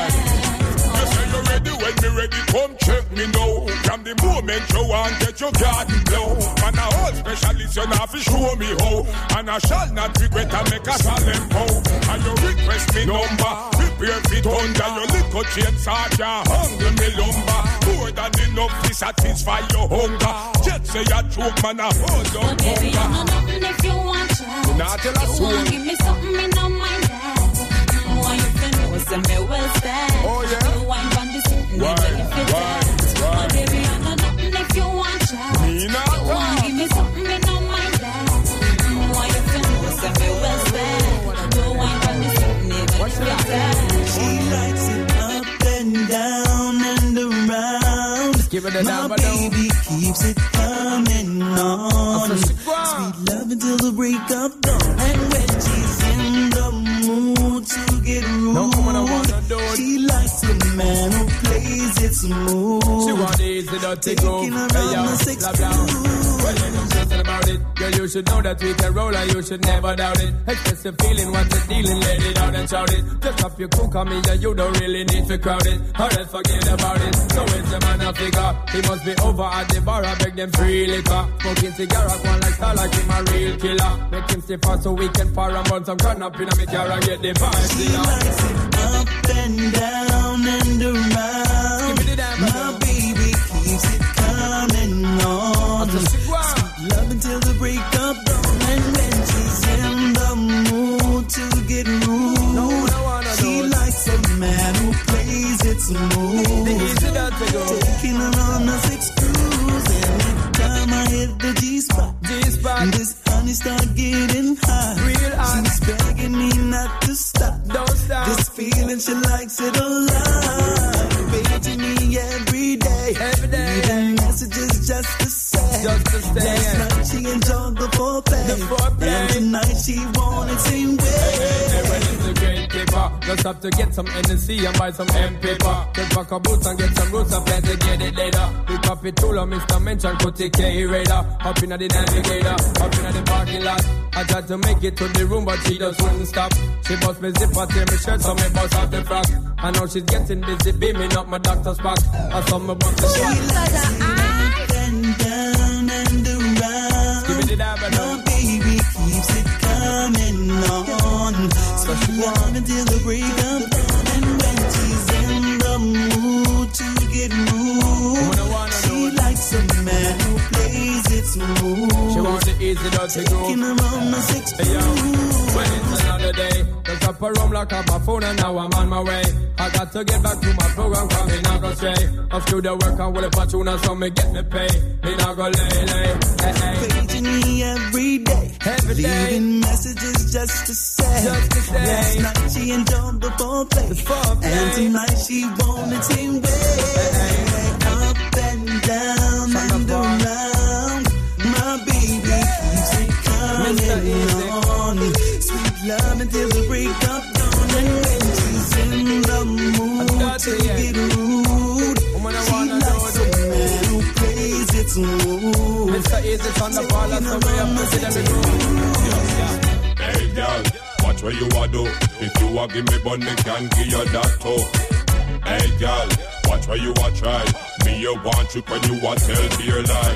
say you ready when me ready, come check me now. From the moment you want, get your garden blow. And a whole specialist, you not fi show me how. And I shall not regret to make a solemn vow. And you request me number, prepare fit under your little chain sergeant. Hungry me lumber, more than enough to satisfy your hunger. Just say you choke, man, I hold up. Baby, I know nothing if you want chat. You not tell us you want give me something, me no mind that. Boy, you can know, say me well stacked. Oh yeah. You wine pan the sitting, even if it's that. But baby, I know nothing if you want chat. Me not you want give me something, me no mind that. Boy, you can know, say me well stacked. You wine pan the sitting, even if it's that. She likes it up and down and around. Give it a My baby keeps it coming on. Sweet love until the break of dawn. And when she's in the mood to get rude, she likes a man who plays it smooth. She want the easy dirty go. Taking her on the six Well, you know something about it. Girl, you should know that we can roll and you should never doubt it. Express your feeling, what you're dealing, let it out and shout it. Just up your cook on me, yeah, you don't really need to crowd it. Or else forget about it. So it's the man a figure. He must be over at the bar, I beg them free liquor. Smoking cigarette, one like star, like him a real killer. Make him stay fast so we can fire and burn some gun up in a me car and get the vibes. She likes it up and down and around. Give me the damn My baby keeps it coming on. Sweet love until the break of dawn. And when she's in the mood to get rude, she likes a man who plays it smooth. Taking her on a six cruise. Every time I hit the G-spot, this honey start getting hot. Real hot. She's begging me not to stop. Don't stop. This feeling, she likes it a lot. Paging me every day. Leaving messages just to say. Last night she enjoyed the foreplay. And tonight she wanted same way. Well, it's a great paper. Just have to get some NC and buy some M paper. Just pack a boots and get some roots and plan to get it later. Pick up it tool and Mr. Mention put the K radar. Up in the navigator, up in the parking lot. I tried to make it to the room but she just wouldn't stop. She bust me zipper, tear me shirt, so me bust out the frock. I know she's getting busy, beaming up my doctor's back. I saw me bust the shot. And down and around. Give me the dab and My baby keeps it coming on. Sweet love until the break of dawn. And when she's in the mood to get rude, she likes a man who plays it smooth. she wants the easy dirty go. Taking her on a six Hey, yo, when it's another day, just up a room, lock up my phone and now I'm on my way. I got to get back to my program, cause me not go stray. I've still the work and will if I tune on so me get me pay. Me not go lay. Hey, hey. Paging me every day. Leaving messages just to say. Last night she enjoyed the foreplay. And tonight she wanted same way. Up and down and around. My baby keeps it coming on. Sweet love until the break of dawn. And easy on the ball, that's the way I'm pushing them to do. Hey girl, watch what you a do. If you a give me bunny, can give you that too. Hey girl, watch what you a try. Me you want you when you a tell me your lie.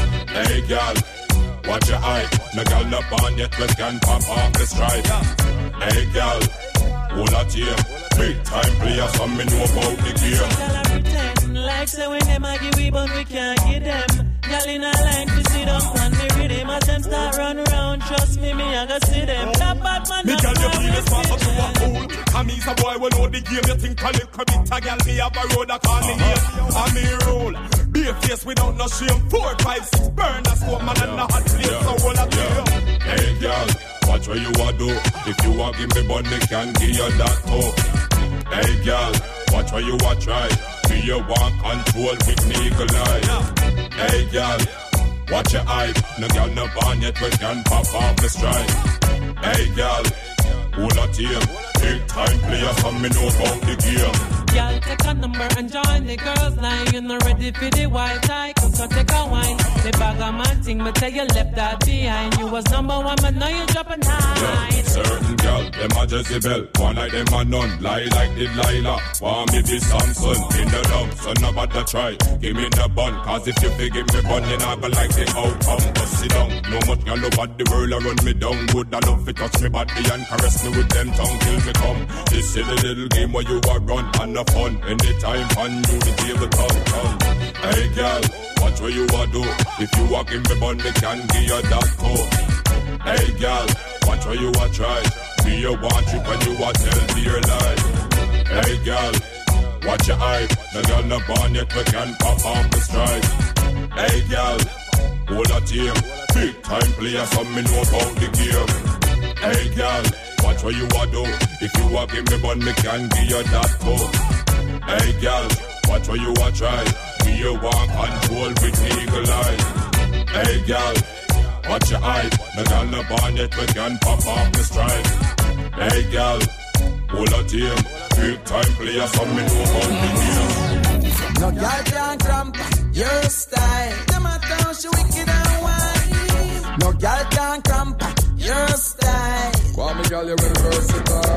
Hey girl, watch your eye. No girl no born yet, but can pop off the stripe. Hey girl, hold a team. Big time player, some me know about the game. Girl, I pretend like say when them a give we, but we can't give them. Girl in a line to sit down on the rhythm. As them start run around, trust me, I go see them. That bad man, me girl, you feel the smart, but you a fool. And me's a boy, we know the game. You think a little bit, a girl, me have a road that call me here. And me roll, be a face without no shame. 4, 5, 6, burn a smoke man and a hot place, so all a tear. Hey girl, watch what you a do. If you a give me bunny, can give you that too. Hey girl, watch what you a try. Me you want control with me eagle eye. Hey girl, watch your eye. No girl no born yet, but can pop off the strike. Hey girl, hold a team. Big time player, some me know about the game. Y'all take a number and join the girls line. You're not ready for the white tie, so take a wine. The bag of man thing, but tell you left that behind. You was number 1, but now you're dropping high. Yeah, certain girl, them a Jezebel. One like them a none, lie like Delilah. Want me be Samson, in the dump, so nobody try. Give me the bun, cause if you give me bun, you not gonna like the outcome. Just sit down, no much girl over the world run me down. Good enough to touch me body and caress me with them tongue till me come. This is the little game where you are run and the fun. Anytime fun, you the table come. Hey girl, watch what you a do. If you walk in me bun, me can give you that code. Hey girl, watch what you a try. Me you want you when you a tell me your lie. Hey girl, watch your eye. The girl no born yet, we can pop off the strike. Hey girl, hold a team. Big time player, some me know about the game. Hey girl, watch what you a do. If you a give me bun, me can give you that code. Hey girl, watch what you a try. Me you want control with eagle eye. Hey girl, watch your eye. The girl no born yet, we can pop off the strike. Hey girl, hold a team. Big time player, some me know about the game. No girl can cramp your style. No matter how she wicked and whine. No girl can cramp your style. Why me girl, you versatile.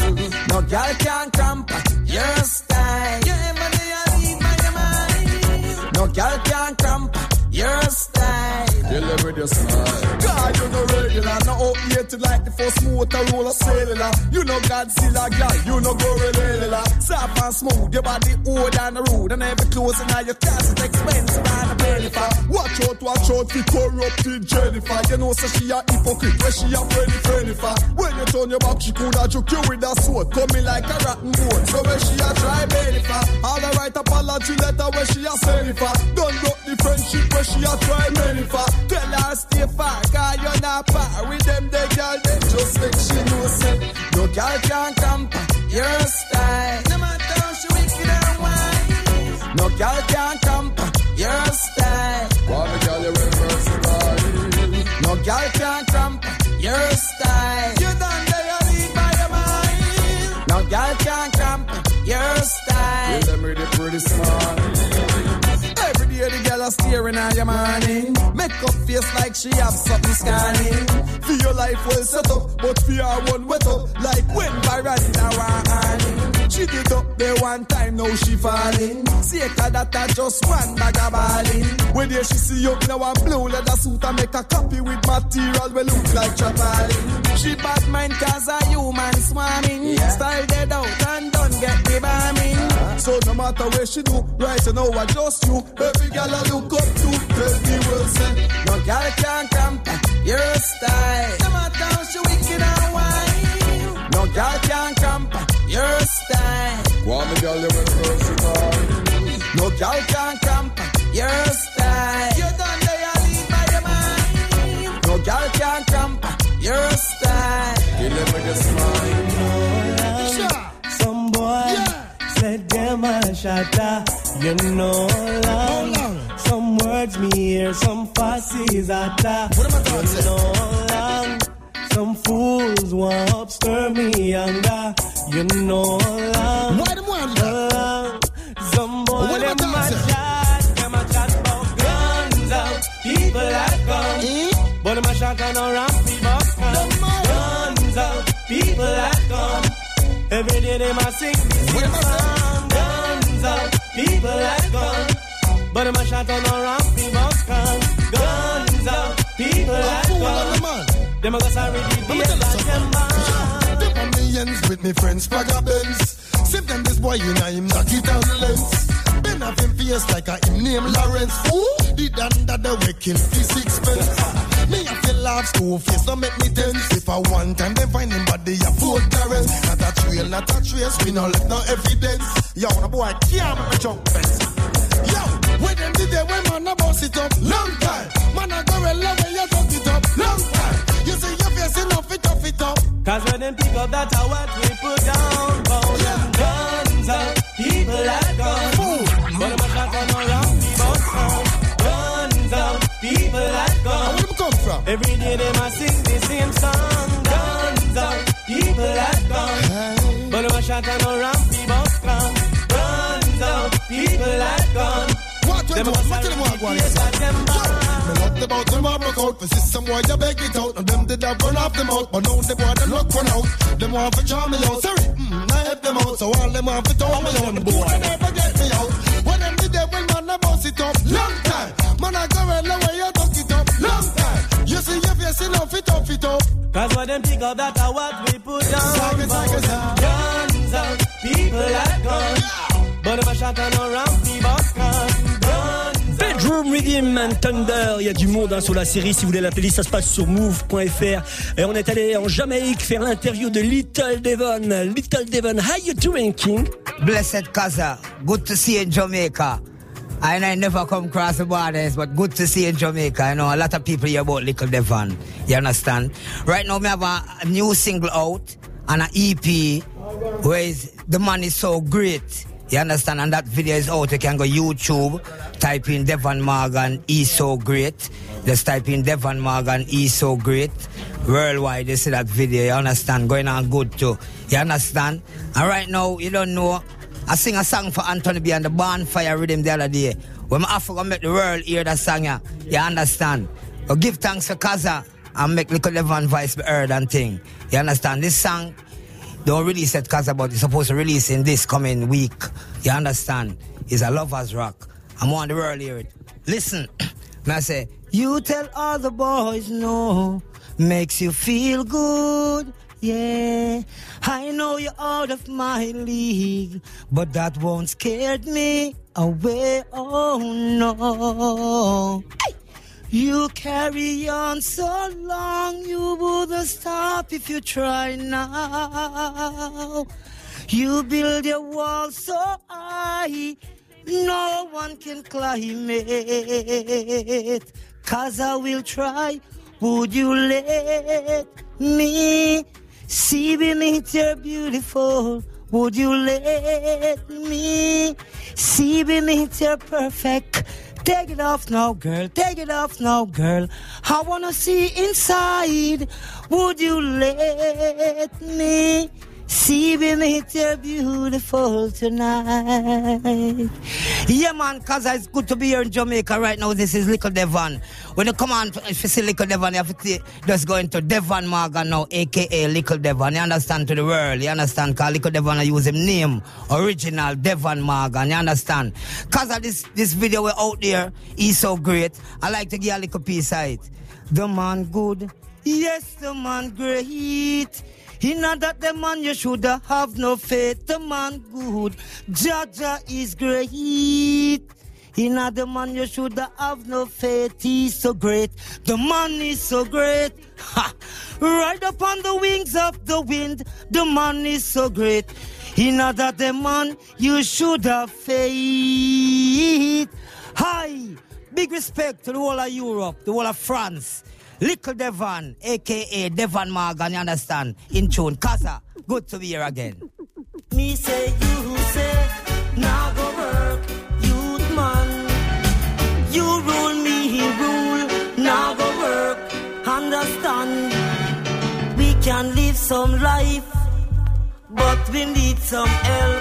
No girl can cramp your style. You ever leave my mind. No girl can cramp your style. You live with your smile. God, you no regular, no outdated like the first motor roller cellular. You know Godzilla, girl, you know Gorilla. Soft and smooth, your body old and rude, and every clothes in your closet expensive and a benefit. Watch out for corrupted Jennifer. You know, so she a hypocrite, where she a friendly for. When you turn your back, she coulda juke you with a sword, coming like a rotten board. So when she a try benefit, all the right apology letter where she a send it for. Don't look the friendship where she a try benefit. Tell her stay far, cause you're not par with them, they girl, they just make she know say no girl can camp your style. No matter how she wicked and whine. No girl can camp your style. Why me girl, you versatile. No girl can cramp your style. You done there, you lead by your mind. No girl can cramp your style. You them really pretty smart. Every day the girl are staring at your morning. Make up face like she have something scanning. For your life well set up, but for your one wet up. Like when Barrina were she did up there one time, now she falling. See that I just one bag of balling. When there she see up now a blue leather suit and make a copy with material we look like traveling. She bad mind cause a human swarming. Style dead out and don't get the bombing. So no matter where she do, right now I just you. Every girl I look up to, baby will say no girl can cramp your style. No matter how she wicked and whine. No girl can cramp your style. Why me girl, you versatile. No girl can cramp your style. You done there, you lead by your mind. No girl can cramp your style. You live with your smile. Some boy said them a shatter. You know long. Some words me hear, some fasses atta. What am I talking you know long. Some fools want upstir me younger. You know long. Why them want that? Some boy them a chat about guns out. People at shot and no ramp, people guns out, people at gun. Every day they must sing this song. Guns out, people at gun. But them a shot and no ramp, people guns out, people at gun. Them a go sorry the bass like them man. Them millions with me friends, Praga Benz. Save them this boy, you know him knock it on the lens. Ben have him face like a him name Lawrence. Who? The under the way kill the sixpence. Me have to laugh school face, don't make me tense. If I one time they find him body, a four Clarence. Not a trail, not a trace, we no left no evidence. Yo, the boy can't make me jump fence. Yo, when them did they when man a bounce it up, long time. Man a go well when you talk it up, long time. You see your face enough it up. Cause when them pick up that what we put down. Bout them guns out, people at guns. But them a shot and no ramp, people guns out, people at guns. Where them come from? Every day they must sing the same song. Guns out, people at guns. But them a shot and no ramp, people guns out, people at guns. Them a sorry the place like them man. Me love about them a broke out. For system boy you beg it out. And them did have run off them out. But now the boy them look run out. Them want to charm me out. Sorry, I help them out. So all them want to talk me out. The boy never get me out. When them did that when man a bounce it up. Long time. Man a go well away you talk it up. Long time. You see your face enough it up. Cause when them pick up that what we put down. Guns out, people at guns. But them a shot and no ramp, people guns. Bedroom Rhythm and Thunder, il y a du monde sur la série, si vous voulez la playlist, ça se passe sur move.fr. Et on est allé en Jamaïque faire l'interview de Little Devon. Little Devon, how you doing, King? Blessed Kaza, good to see you in Jamaica. I never come across the borders, but good to see you in Jamaica. I know a lot of people hear about Little Devon. You understand? Right now, we have a new single out and an EP where the man is so great. You understand? And that video is out. You can go YouTube, type in Devon Morgan, he's so great. Just type in Devon Morgan, he's so great. Worldwide, you see that video. You understand? Going on good too. You understand? And right now, you don't know, I sing a song for Anthony B and the Bonfire Rhythm the other day. When I forgot to make the world hear that song, you understand? But give thanks for Kaza and make Little Devon voice be heard and thing. You understand? This song, don't release it Kaza, but it's supposed to release in this coming week. You understand? It's a lover's rock. I want the world to hear it. Listen, I say, you tell all the boys no, makes you feel good. Yeah, I know you're out of my league, but that won't scare me away. Oh no. You carry on so long, you wouldn't stop if you try now. You build your wall so high, no one can climb it. 'Cause I will try, would you let me see beneath your beautiful? Would you let me see beneath your perfect? Take it off now, girl. Take it off now, girl. I wanna see inside. Would you let me see beneath your beautiful tonight? Yeah, man, cause it's good to be here in Jamaica right now. This is Little Devon. When you come on, if you see Little Devon, you have to just go into Devon Morgan now, a.k.a. Little Devon. You understand, to the world? You understand? Cause Little Devon, I use him name, original Devon Morgan. You understand? Cause of this video we're out there, he's so great. I like to give a little piece of it. The man good, yes, the man great. In that the man you should have no faith. The man good, Jaja is great. In the man you should have no faith. He's so great. The man is so great. Ha! Right up on the wings of the wind. The man is so great. In that the man you should have faith. Hi! Big respect to the whole of Europe, the whole of France. Little Devon, a.k.a. Devon Morgan, you understand? In tune. Kaza, good to be here again. Me say, you say, now go work, youth man. You rule, me he rule, now go work, understand. We can live some life, but we need some help.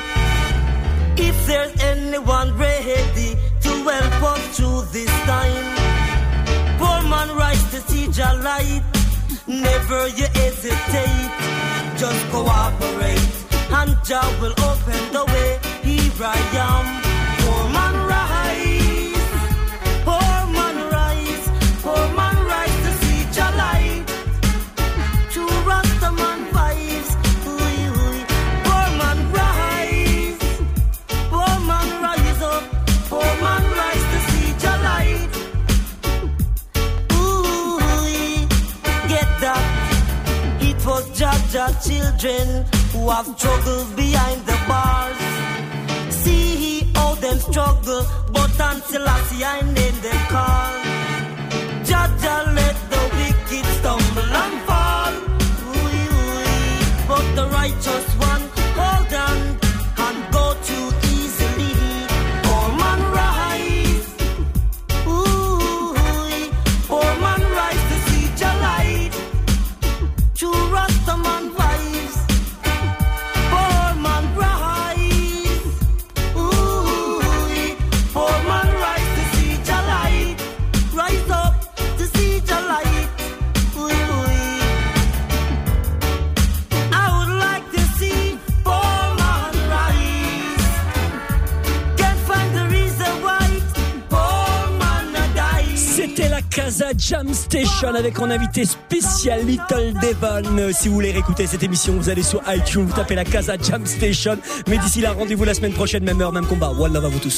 If there's anyone ready to help us through this time, poor man rise to see your light. never you hesitate, just cooperate, and Jah will open the way. Here I am, poor man rise, poor man rise, poor man rise to see Jah light. True Rastaman vibes, poor man rise up, poor man rise to see Jah light. Get that? It was Jah children who have struggled behind the bars. See how them struggle, but until I see I name them call. Jah let the wicked stumble and fall. But the righteous one hold on and go too easily. Poor man rise, poor man rise to see Jah light. True Rastaman vibes. Poor man rise, poor man rise to see Jah light. Rise up to see Jah light. I would like to see poor man rise. Can't find the reason why poor man die. C'était la Casa Jam Station avec en invité spécial Little Devon. Si vous voulez réécouter cette émission, vous allez sur iTunes, vous tapez la Casa Jam Station. Mais d'ici là, rendez-vous la semaine prochaine, même heure, même combat. One love à vous tous.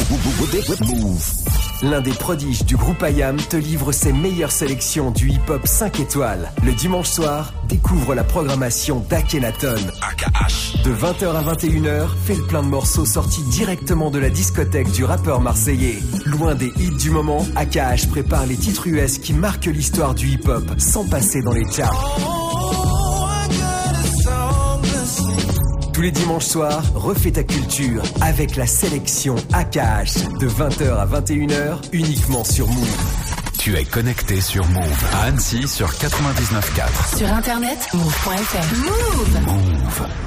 L'un des prodiges du groupe IAM te livre ses meilleures sélections du hip-hop 5 étoiles. Le dimanche soir, découvre la programmation d'Akhenaton. AKH. De 20h à 21h, fais le plein de morceaux sortis directement de la discothèque du rappeur marseillais. Loin des hits du moment, AKH prépare les titres US qui marquent l'histoire du hip-hop sans passer dans les charts. Tous les dimanches soirs, refais ta culture avec la sélection AKH de 20h à 21h uniquement sur Move. Tu es connecté sur Move à Annecy sur 99.4. Sur internet, move.fr. Move. Move.